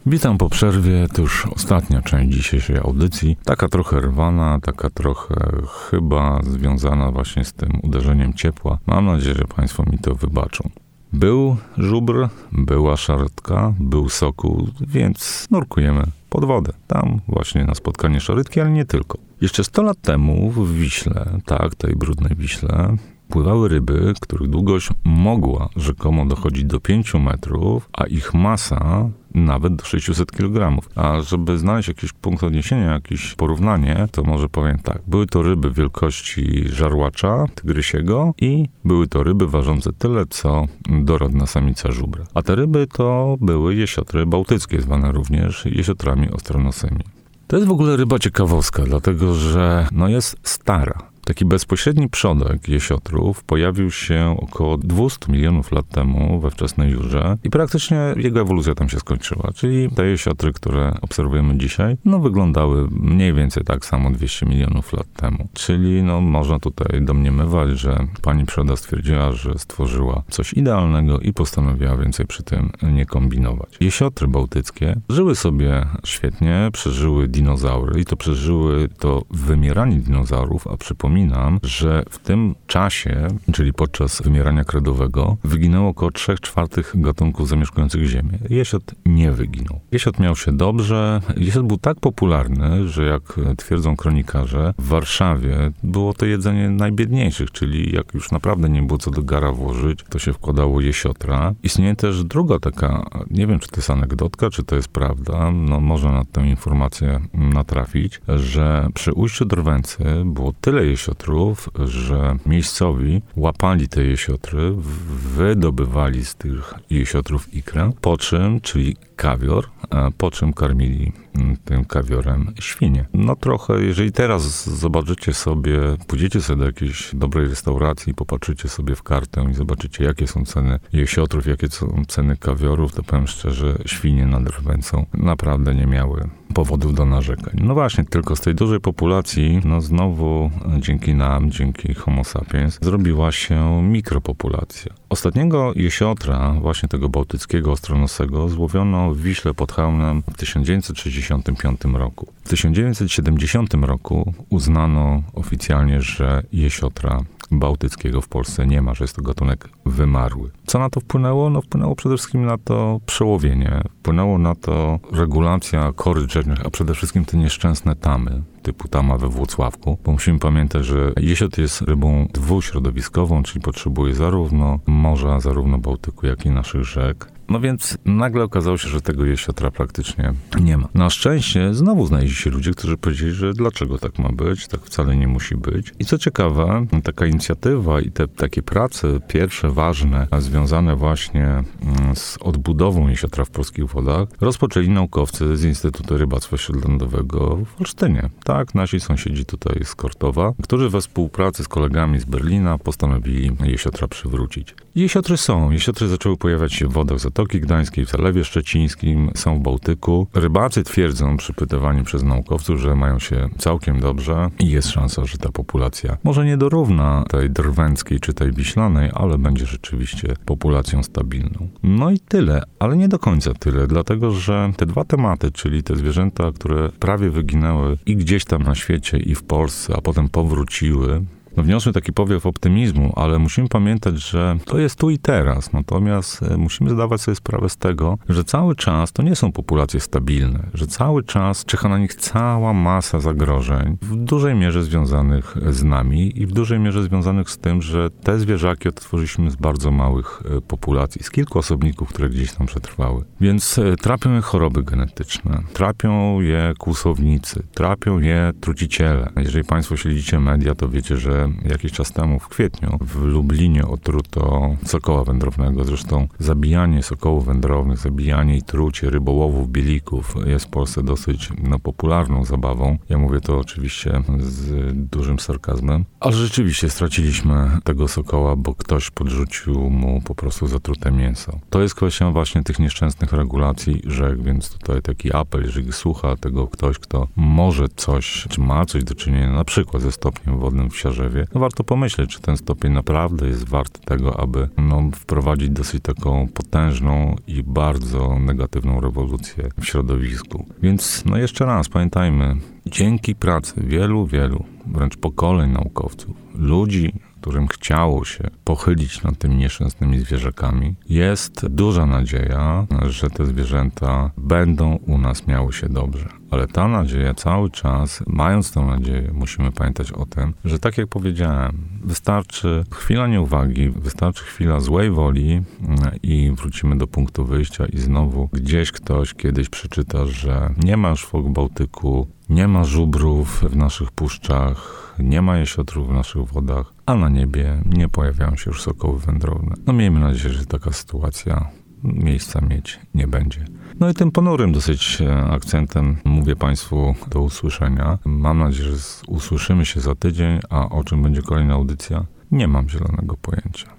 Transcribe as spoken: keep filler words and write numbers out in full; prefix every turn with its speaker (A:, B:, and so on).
A: Witam po przerwie, to już ostatnia część dzisiejszej audycji. Taka trochę rwana, taka trochę chyba związana właśnie z tym uderzeniem ciepła. Mam nadzieję, że Państwo mi to wybaczą. Był żubr, była szartka, był sokół, więc nurkujemy pod wodę. Tam właśnie na spotkanie szarytki, ale nie tylko. Jeszcze sto lat temu w Wiśle, tak, tej brudnej Wiśle, pływały ryby, których długość mogła rzekomo dochodzić do pięciu metrów, a ich masa nawet do sześciuset kilogramów. A żeby znaleźć jakiś punkt odniesienia, jakieś porównanie, to może powiem tak. Były to ryby wielkości żarłacza tygrysiego i były to ryby ważące tyle, co dorodna samica żubra. A te ryby to były jesiotry bałtyckie, zwane również jesiotrami ostronosymi. To jest w ogóle ryba ciekawostka, dlatego że no jest stara. Taki bezpośredni przodek jesiotrów pojawił się około dwieście milionów lat temu we wczesnej Jurze i praktycznie jego ewolucja tam się skończyła. Czyli te jesiotry, które obserwujemy dzisiaj, no wyglądały mniej więcej tak samo dwieście milionów lat temu. Czyli no można tutaj domniemywać, że pani przyroda stwierdziła, że stworzyła coś idealnego i postanowiła więcej przy tym nie kombinować. Jesiotry bałtyckie żyły sobie świetnie, przeżyły dinozaury i to przeżyły to wymieranie dinozaurów, a przypominam, Przypominam, że w tym czasie, czyli podczas wymierania kredowego, wyginęło około trzech czwartych gatunków zamieszkujących Ziemię. Jesiot nie wyginął. Jesiot miał się dobrze. Jesiot był tak popularny, że jak twierdzą kronikarze, w Warszawie było to jedzenie najbiedniejszych, czyli jak już naprawdę nie było co do gara włożyć, to się wkładało jesiotra. Istnieje też druga taka, nie wiem czy to jest anegdotka, czy to jest prawda, no można na tę informację natrafić, że przy ujściu Drwęcy było tyle jesiotrów, że miejscowi łapali te jesiotry, wydobywali z tych jesiotrów ikrę, po czym, czyli kawior, po czym karmili tym kawiorem świnie. No trochę, jeżeli teraz zobaczycie sobie, pójdziecie sobie do jakiejś dobrej restauracji, popatrzycie sobie w kartę i zobaczycie, jakie są ceny jesiotrów, jakie są ceny kawiorów, to powiem szczerze, świnie nad Drwęcą naprawdę nie miały powodów do narzekań. No właśnie, tylko z tej dużej populacji, no znowu dzięki nam, dzięki Homo sapiens, zrobiła się mikropopulacja. Ostatniego jesiotra, właśnie tego bałtyckiego ostronosego, złowiono w Wiśle pod Chełmnem w tysiąc dziewięćset sześćdziesiątym piątym roku. W tysiąc dziewięćset siedemdziesiątym roku uznano oficjalnie, że jesiotra bałtyckiego w Polsce nie ma, że jest to gatunek wymarły. Co na to wpłynęło? No wpłynęło przede wszystkim na to przełowienie. Wpłynęło na to regulacja koryt rzecznych, a przede wszystkim te nieszczęsne tamy, typu tama we Włocławku, bo musimy pamiętać, że jesiot jest rybą dwuśrodowiskową, czyli potrzebuje zarówno morza, zarówno Bałtyku, jak i naszych rzek. No więc nagle okazało się, że tego jesiotra praktycznie nie ma. Na szczęście znowu znaleźli się ludzie, którzy powiedzieli, że dlaczego tak ma być, tak wcale nie musi być. I co ciekawe, taka inicjatywa i te takie prace pierwsze, ważne, związane właśnie z odbudową jesiotra w polskich wodach, rozpoczęli naukowcy z Instytutu Rybactwa Śródlądowego w Olsztynie. Tak, nasi sąsiedzi tutaj z Kortowa, którzy we współpracy z kolegami z Berlina postanowili jesiotra przywrócić. Jesiotry są. Jesiotry zaczęły pojawiać się w wodach Zatoki Gdańskiej, w Zalewie Szczecińskim, są w Bałtyku. Rybacy twierdzą, przypytywani przez naukowców, że mają się całkiem dobrze i jest szansa, że ta populacja może nie dorówna tej drwęckiej czy tej wiślanej, ale będzie rzeczywiście populacją stabilną. No i tyle, ale nie do końca tyle, dlatego że te dwa tematy, czyli te zwierzęta, które prawie wyginęły i gdzieś tam na świecie, i w Polsce, a potem powróciły, no wniosły taki powiew optymizmu, ale musimy pamiętać, że to jest tu i teraz. Natomiast musimy zdawać sobie sprawę z tego, że cały czas to nie są populacje stabilne, że cały czas czyha na nich cała masa zagrożeń, w dużej mierze związanych z nami i w dużej mierze związanych z tym, że te zwierzaki odtworzyliśmy z bardzo małych populacji, z kilku osobników, które gdzieś tam przetrwały. Więc trapią je choroby genetyczne, trapią je kłusownicy, trapią je truciciele. Jeżeli Państwo śledzicie media, to wiecie, że jakiś czas temu, w kwietniu, w Lublinie otruto sokoła wędrownego. Zresztą zabijanie sokołów wędrownych, zabijanie i trucie rybołowów, bielików jest w Polsce dosyć no, popularną zabawą. Ja mówię to oczywiście z dużym sarkazmem. Ale rzeczywiście straciliśmy tego sokoła, bo ktoś podrzucił mu po prostu zatrute mięso. To jest kwestia właśnie tych nieszczęsnych regulacji rzek, więc tutaj taki apel, jeżeli słucha tego ktoś, kto może coś, czy ma coś do czynienia na przykład ze stopniem wodnym w Siarzewie, sprawie, no warto pomyśleć, czy ten stopień naprawdę jest wart tego, aby no, wprowadzić dosyć taką potężną i bardzo negatywną rewolucję w środowisku. Więc no jeszcze raz, pamiętajmy, dzięki pracy wielu, wielu, wręcz pokoleń naukowców, ludzi, którym chciało się pochylić nad tymi nieszczęsnymi zwierzakami, jest duża nadzieja, że te zwierzęta będą u nas miały się dobrze. Ale ta nadzieja cały czas, mając tę nadzieję, musimy pamiętać o tym, że tak jak powiedziałem, wystarczy chwila nieuwagi, wystarczy chwila złej woli i wrócimy do punktu wyjścia i znowu gdzieś ktoś kiedyś przeczyta, że nie ma szwog Bałtyku, nie ma żubrów w naszych puszczach, nie ma jesiotrów w naszych wodach, a na niebie nie pojawiają się już sokoły wędrowne. No miejmy nadzieję, że taka sytuacja miejsca mieć nie będzie. No i tym ponurym dosyć akcentem mówię Państwu do usłyszenia. Mam nadzieję, że usłyszymy się za tydzień, a o czym będzie kolejna audycja? Nie mam zielonego pojęcia.